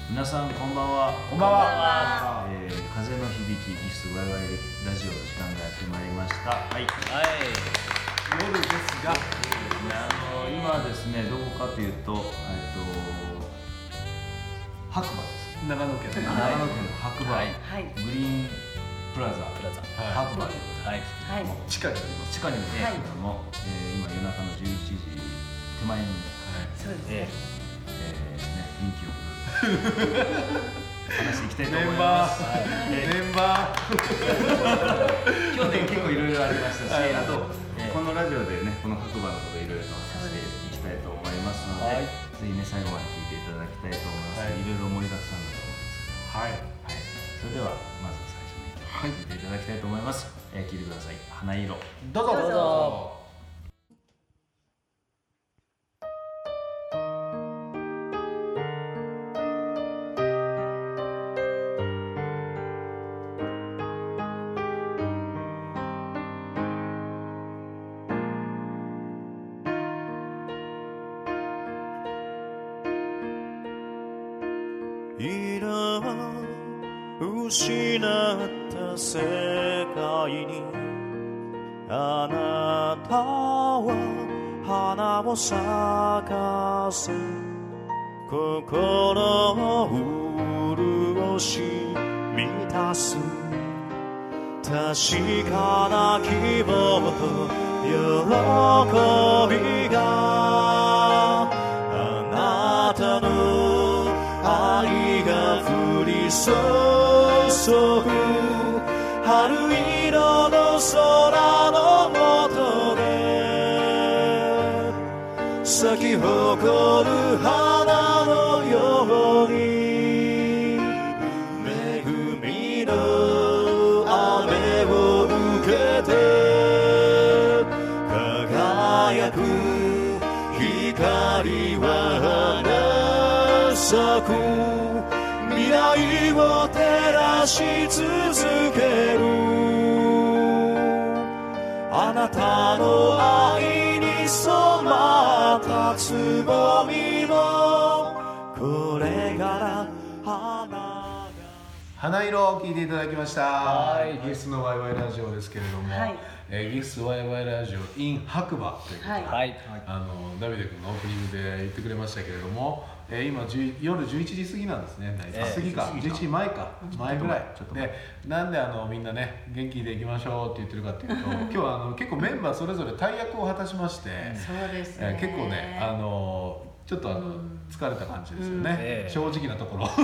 皆さんこんばんは。 こんばんは。 風の響きギスワイワイラジオの時間がやってまいりました。はい。 夜ですが、 今ですね、どこかというと、白馬です。 長野県の白馬、グリーンプラザ白馬ということで、地下にあります。地下にありますけども、今夜中の11時手前に、 そうですね。 人気を話していきたいと思います。 メンバー今日ね、結構いろいろありましたし、あとこのラジオでね、この白馬のこといろいろと話していきたいと思いますので、ぜひね、最後まで聞いていただきたいと思います。いろいろ盛りだくさんだと思います。それではまず最初に聞いていただきたいと思います。聞いてください。花色。 どうぞ。 失った世界にあなたは花を咲かせ心を潤し満たす確かな希望と喜びがあなたの愛が降り注ぐ春色の空の下で咲き誇る花のように恵みの雨を受けて輝く光は咲く未来を照らし続けるあなたの愛に染まったつぼみもこれから花色を聞いていただきました。ギスのワイワイラジオですけれども、ギスワイワイラジオ in 白馬ということで、ダビデ君がオープニングで言ってくれましたけれども、今夜11時過ぎなんですね。過ぎか11時前ぐらいで、なんでみんなね元気でいきましょうって言ってるかっていうと今日は結構メンバーそれぞれ大役を果たしまして、 そうですね、 結構ねちょっと疲れた感じですよね、正直なところちょっ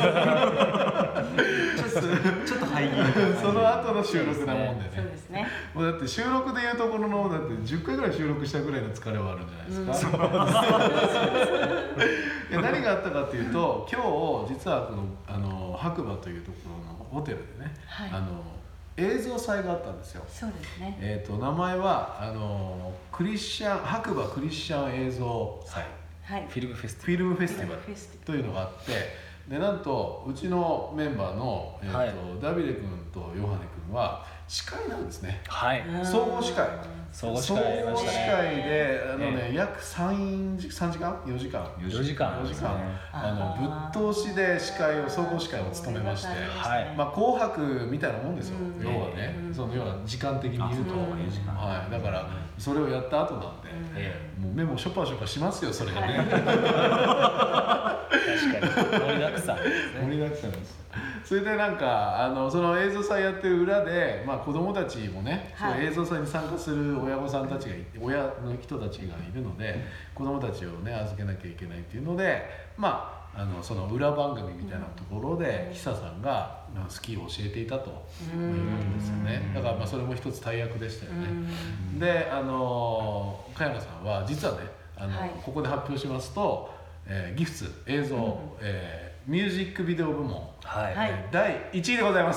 と肺その後の収録なもんでね、 そうですね、 もうだって収録でいうところのだって10回ぐらい収録したぐらいの疲れはあるんじゃないですか。いや何があったかっていうと、今日実はこの白馬というところのホテルでね、映像祭があったんですよ。 そうですね。 名前は白馬クリスチャン映像祭、 フィルムフェスティバルというのがあって、でなんとうちのメンバーの、ダビデ君とヨハネ君は司会なんですね。総合司会で約3時間4時間ぶっ通しで総合司会を務めまして、紅白みたいなもんですよ、要はね、その要は時間的に言うと、だからそれをやった後なんで、もう目もショパショパしますよ、それがね。 確かに盛りだくさんです。 それでなんかその映像祭やってる裏で、子供たちもね、その映像祭に参加する親の人たちがいるので、子供たちをね預けなきゃいけないっていうので、その裏番組みたいなところで久さんがスキーを教えていたということですよね。だからそれも一つ大役でしたよね。で加山さんは実はねここで発表しますと、ギフツ映像、ミュージックビデオ部門、第1位でございます。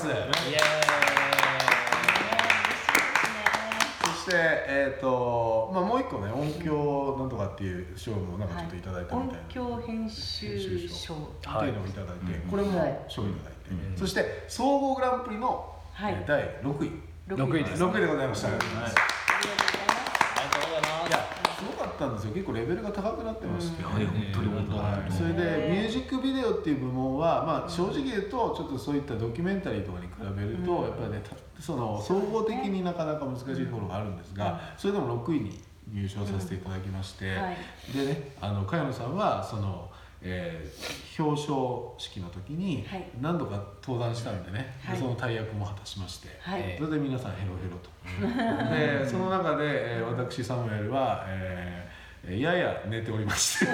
そしてもう一個ね、音響なんとかっていう賞もなんかちょっといただいたみたいな、 音響編集賞っていうのをいただいて、これも賞いただいて、そして総合グランプリの第6位でございました。 ありがとうございます。 いやすごかったったんですよ。結構レベルが高くなってまして、 本当に本当それでミュージックビデオっていう部門は、まあ、正直言うとちょっとそういったドキュメンタリーとかに比べると、やっぱりねその総合的になかなか難しいところがあるんですが、それでも6位に入賞させていただきまして、でね茅野さんはその、表彰式の時に何度か登壇したんでね、その大役も果たしまして、それで皆さんヘロヘロと、でその中で、私サムエルは、やや寝ておりまして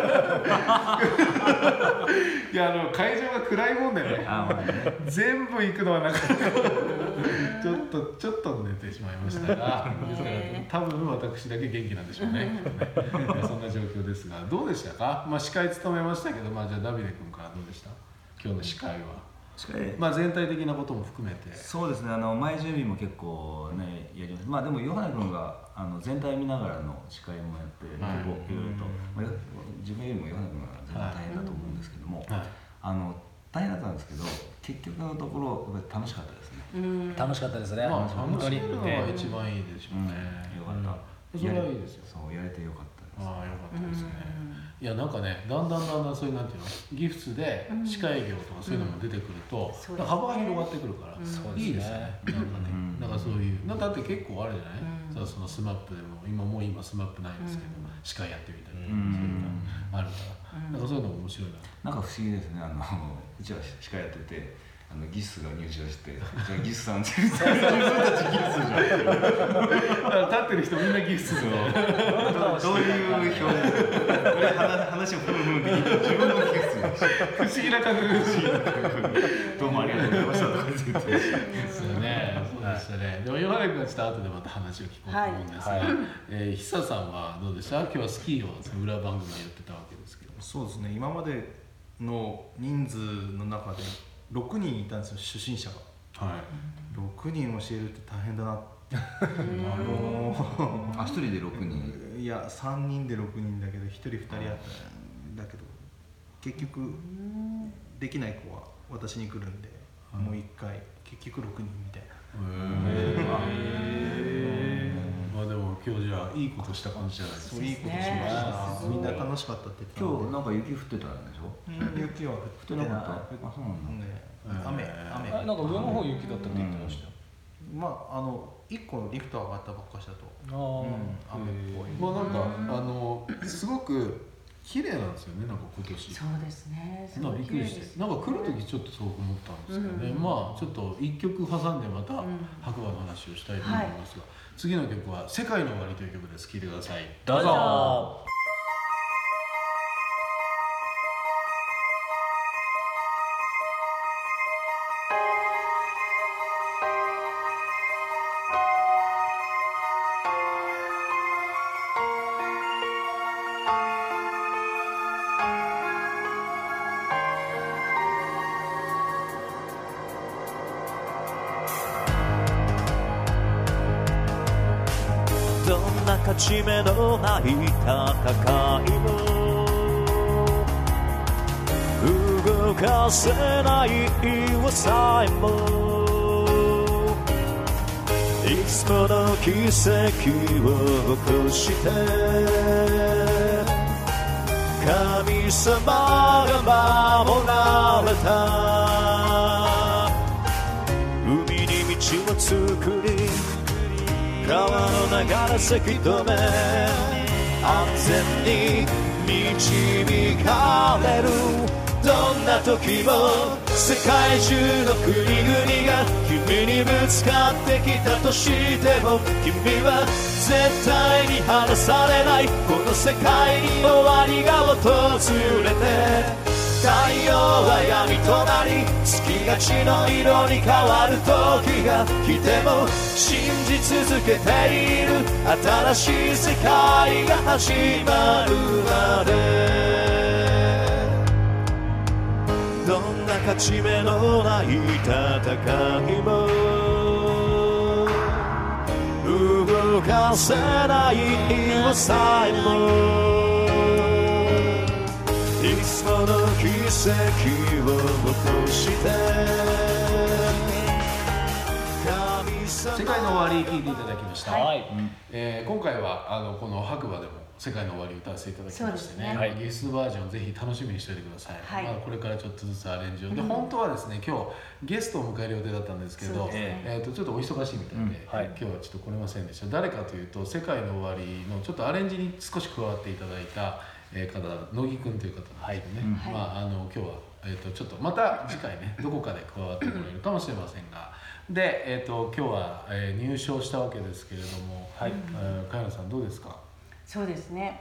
いや会場が暗いもんでね全部行くのはなかなかちょっと寝てしまいましたが、ですから多分私だけ元気なんでしょうねそんな状況ですが、どうでしたか？まあ司会務めましたけど、まあじゃあダビデ君からどうでした？今日の司会は。まあ全体的なことも含めて。 そうですね、前準備も結構ねやります。まあでもヨハネ君が全体見ながらの司会もやって、結構いろいろと、まあ、自分よりもヨハネ君が全然大変だと思うんですけども、大変だったんですけど、結局のところやっぱり楽しかったですね。 楽しかったですね。 まあ楽しめるのが一番いいでしょうね。 よかった。 それはいいですよ。 そうやれてよかったです。 ああ、よかったですね。いやなんかね、だんだんそういうなんていうの、ギフトで歯科医療とかそういうのも出てくると、幅が広がってくるから、いいですよね。なんかそういう、だって結構あるじゃない。そのスマップでも今スマップないんですけど、歯科やってみたりそういうのがあるから、なんかそういうのも面白いな。 なんか不思議ですね。うちは歯科やってて。ギスが入社して、じゃあギスさんって自分たちギスじゃん。 立ってる人みんなギスじゃん。 どういう表現？これ話をふむふむできて自分もギス。 不思議な感覚です。 どうもありがとうございましたとか言って。 ですよね。そうでしたね。でもヨハネ君はちょっと後でまた話を聞こうと思うんですが、久さんはどうでした？今日はスキーを裏番組でやってたわけですけど。 そうですね。今までの人数の中で6人いたんですよ、初心者が。はい。6人教えるって大変だな。 1人で6人？ いや、3人で6人だけど、1人2人あったんだけど、結局できない子は私に来るんで、もう1回結局6人みたいな。 まあでも今日じゃあいいことした感じじゃないですか。 そう、いいことしました。みんな楽しかったって言ってた。 今日なんか雪降ってたんでしょ？ 雪は降ってなかった。 あ、そうなんだ。 雨。 なんか上の方雪だったって言ってましたよ。 まあ1個リフト上がったばっかしだと雨っぽい。 まあなんかすごく綺麗なんですよね、なんか今年。 そうですね。 びっくりして、なんか来る時ちょっとそう思ったんですけどね。まあちょっと1曲挟んでまた白馬の話をしたいと思いますが、次の曲は「世界の終わり」という曲です。聴いてください。 どうぞ。 勝ち目のない戦いも動かせない岩さえもいつもの奇跡を起こして神様が守られた海に道を作り川の流れせき止め安全に導かれるどんな時も世界中の国々が君にぶつかってきたとしても君は絶対に離されないこの世界に終わりが訪れて太陽は闇となり月が血の色に変わる時が来ても信じ続けている新しい世界が始まるまでどんな勝ち目のない戦いも動かせない岩さえもいつもの奇跡を起こして世界の終わり聞いていただきました、 はい今回はこの白馬でも世界の終わり歌わせていただきましてね、 そうですねゲストバージョンをぜひ楽しみにしておいてください、 はいまあ、これからちょっとずつアレンジをで、本当はですね今日ゲストを迎える予定だったんですけど、 そうですちょっとお忙しいみたいで、 はい今日はちょっと来れませんでした。誰かというと世界の終わりのちょっとアレンジに少し加わっていただいた方、乃木くんという方なんですよね、 はいまあ、今日は、ちょっとまた次回ねどこかで加わってもらえるかもしれませんがで、今日は、入賞したわけですけれども、 はい茅野さんどうですか？ そうですね。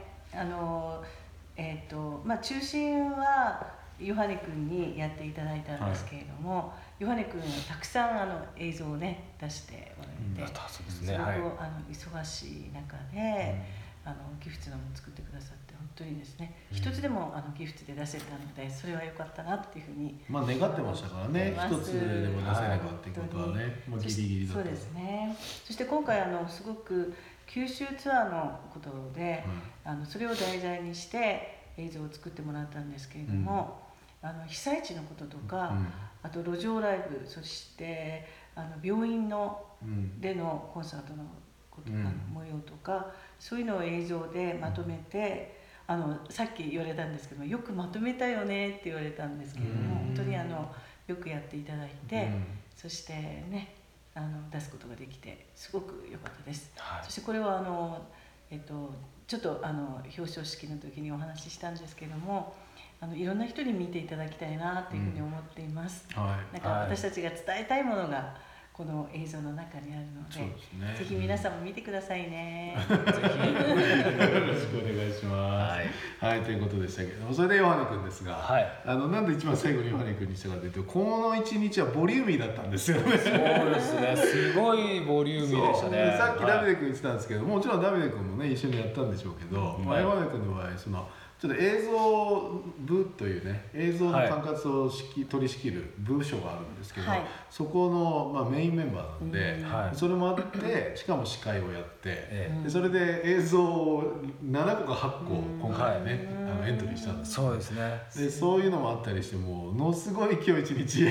まあ中心はヨハネ君にやっていただいたんですけれども、ヨハネ君はたくさん映像をね出しておられて、 そうですそれをね、はい、 忙しい中で、ギフトのものを作ってくださって本当にですね、一つでもギフトで出せたのでそれは良かったなっていうふうに、 まあ願ってましたからね、一つでも出せなかったっていうことはね、まあ、ギリギリだった。 そうですね。そして今回すごく九州ツアーのことで、それを題材にして映像を作ってもらったんですけれども、被災地のこととか、あと路上ライブ、そして病院の、でのコンサートのこと、模様とかそういうのを映像でまとめて、さっき言われたんですけども、よくまとめたよねって言われたんですけれども、本当によくやっていただいて、そしてね出すことができてすごく良かったです、はい、そしてこれはちょっと表彰式の時にお話ししたんですけども、いろんな人に見ていただきたいなというふうに思っています、なんか私たちが伝えたいものがこの映像の中にあるので、ぜひ皆さんも見てくださいね。 ぜひよろしくお願いします。はい、ということでしたけども、それでヨハネ君ですが、はい、なんで一番最後にヨハネ君にしたかというと、この一日はボリューミーだったんですよね。 そうですね、すごいボリューミーでしたね。 さっきダビデ君言ってたんですけど、もちろんダビデ君もね一緒にやったんでしょうけど、ヨハネ君の場合ちょっと映像部というね、映像の管轄を取り仕切る部署があるんですけど、そこの、メインメンバーなんで、それもあってしかも司会をやって、でそれで映像を7個か8個今回ね、エントリーしたんです。 そうですね。 でそういうのもあったりして、ものすごい今日一日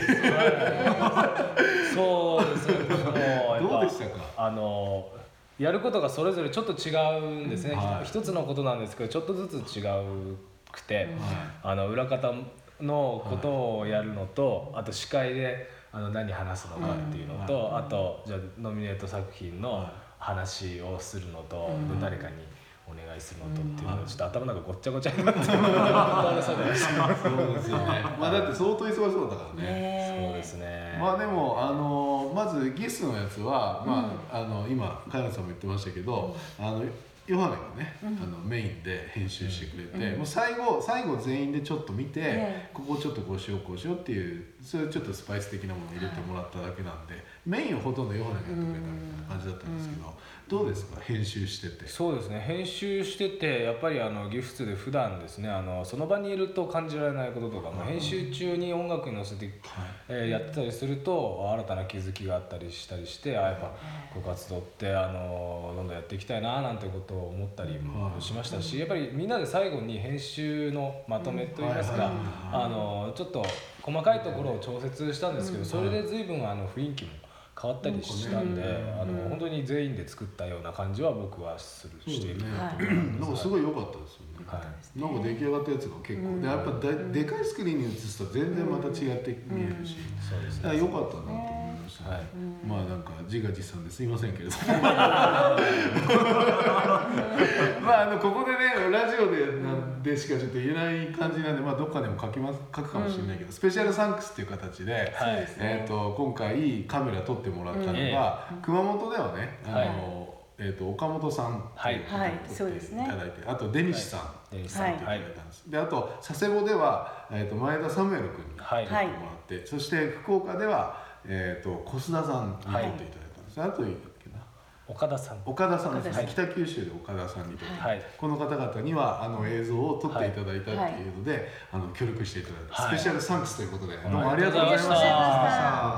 そうですね。 どうでしたか？ やることがそれぞれちょっと違うんですね、一つのことなんですけどちょっとずつ違くて、裏方のことをやるのと、あと司会で何話すのかっていうのと、あとじゃあノミネート作品の話をするのと、誰かにお願いするのとっていうのをちょっと頭の中ごっちゃごちゃになってそうですよね。まあだって相当忙しそうだからね。 そうですね。 まあでもまずゲストのやつは今茅野さんも言ってましたけど、ヨハネがねメインで編集してくれて、もう最後全員でちょっと見て、ここちょっとこうしようこうしようっていう、それちょっとスパイス的なものを入れてもらっただけなんで、メインをほとんどヨハネがやってくれたみたいな感じだったんですけど、どうですか編集してて？ そうですね、編集しててやっぱりギフトで普段ですねその場にいると感じられないこととか、編集中に音楽に乗せて、やってたりすると新たな気づきがあったりしたりして、やっぱこう活動ってどんどんやっていきたいななんてことを思ったりもしましたし、やっぱりみんなで最後に編集のまとめといいますか、ちょっと細かいところを調節したんですけど、それで随分雰囲気も変わったりしたんで、本当に全員で作ったような感じは僕はしているなと思います。 なんかすごい良かったですよね。なんか出来上がったやつが結構で、やっぱでかいスクリーンに映すと全然また違って見えるし、だから良かったなと思いました。まあなんか自画自賛ですいませんけれどもここでねラジオでしかちょっと言えない感じなんで、どっかでも書くかもしれないけど、スペシャルサンクスっていう形で今回カメラ撮ってもらったのが、熊本ではね岡本さんっていう方に撮っていただいて、あとデニシさんっていただいたんです。であと佐世保では前田サムエル君に撮ってもらって、そして福岡では小須田さんに撮っていただいたんです。あと岡田さんですね、北九州で岡田さんにとって、この方々には映像を撮っていただいたっていうので、協力していただいて、スペシャルサンクスということで、どうもありがとうございました。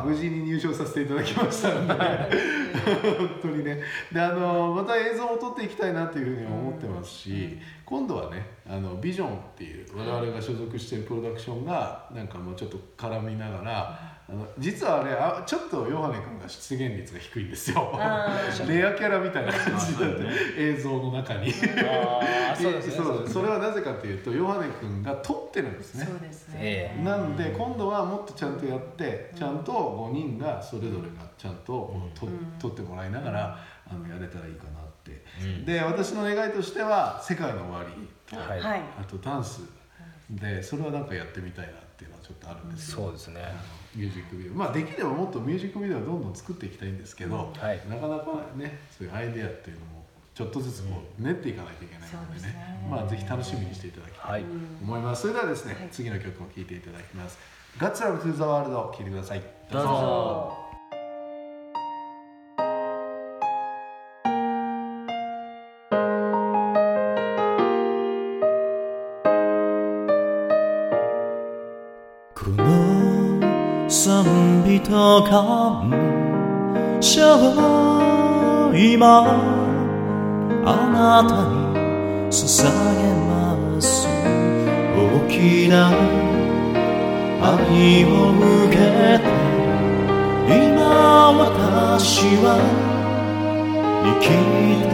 無事に入賞させていただきましたので本当にね。でまた映像を撮っていきたいなというふうに思ってますし、今度はねビジョンっていう我々が所属しているプロダクションがなんかもうちょっと絡みながら実はねちょっとヨハネ君が出現率が低いんですよレアキャラみたいな感じで映像の中にそれはなぜかというとヨハネ君が撮ってるんですね。 そうですね。 なんで今度はもっとちゃんとやってちゃんと5人がそれぞれがちゃんと撮ってもらいながらやれたらいいかなって、で私の願いとしては世界の終わりと、あとダンスでそれはなんかやってみたいなっていうのはちょっとあるんですよ。 そうですね。 ミュージックビデオできればもっとミュージックビデオをどんどん作っていきたいんですけど、なかなかねそういうアイデアっていうのもちょっとずつこう練っていかないといけないのでね、ぜひ楽しみにしていただきたいと思います。それではですね、次の曲を聴いていただきます。God's Love to the World を聴いてください。 どうぞ。 この賛美と感謝を今あなたに捧げます。大きな愛を向けて今私は生きて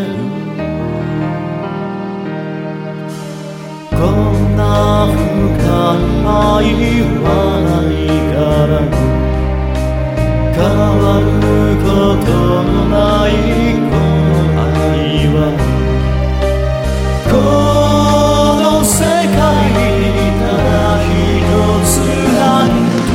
る。こんな深い愛はないから変わることのないこの愛はこの世界にただ一つだけ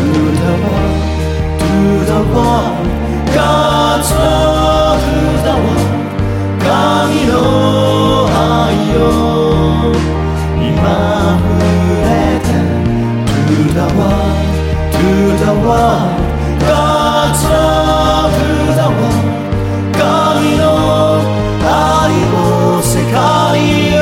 To the world God's love to the world 神の愛よ今触れて To the world To the world God's love to the world 神の愛を世界へ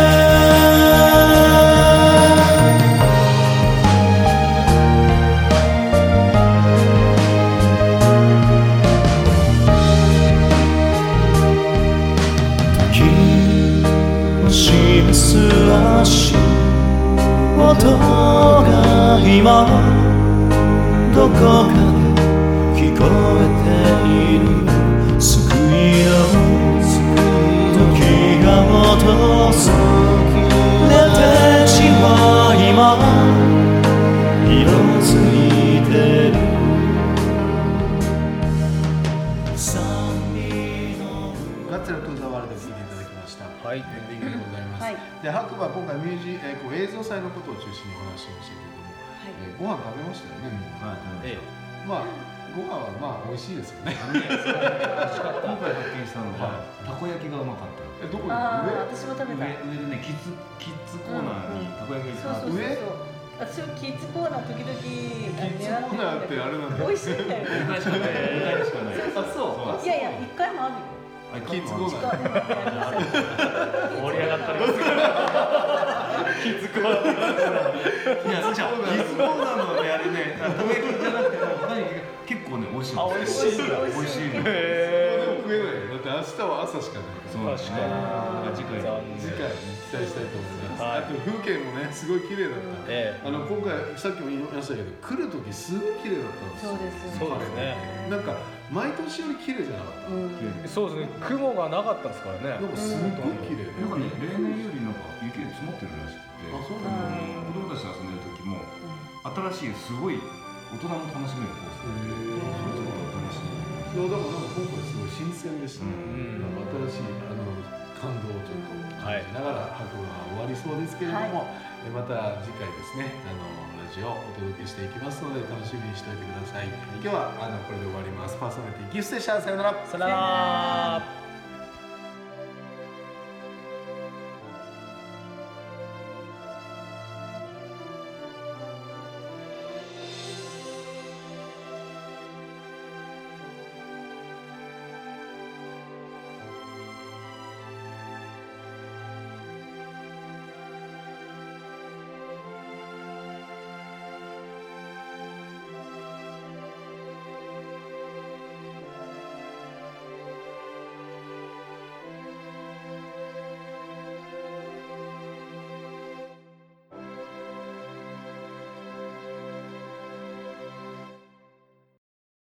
時を示す足音が今どこかで聞こえている。救いの時が訪れて地は今色づいてる。 God's Love to the World を聴いていただきました。エンディングでございます。で白馬は今回映像祭のことを中心にお話ししましたけれども、ご飯食べましたよね、みんな。ご飯は美味しいですよね。 今回発見したのがたこ焼きがうまかった。 どこに私も食べた。 上でねキッズコーナーにたこ焼きがあって、 私もキッズコーナー時々 キッズコーナーってあれなんだ。 美味しいんだよ。 2回しかない。そう。 いやいや1回もあるよ。 キッズコーナー盛り上がったりキッズコーナーいや、じゃあキッズコーナーのねあれね、たこ焼きじゃなくて結構ね美味しい。美味しい。 でも食えない。だって明日は朝しかない。 そうですね。次回期待したいと思います。あと風景もねすごい綺麗だった。今回さっきも言いましたけど来る時すごい綺麗だったんですよ。 そうですね。 なんか毎年より綺麗じゃなかった。 そうですね。雲がなかったですからね。 なんかすごい綺麗。 なんかね例年よりなんか雪が積もってるらしくて、子供たちと遊んでる時も新しいすごい大人も楽しめるコースで、 そうだからなんか今回すごい新鮮でしたね。なんか新しい感動をちょっと感じながら白馬は終わりそうですけれども、また次回ですねラジオをお届けしていきますので楽しみにしておいてください。今日はこれで終わります。パーソナリティギフスでした。さよなら。 さよなら。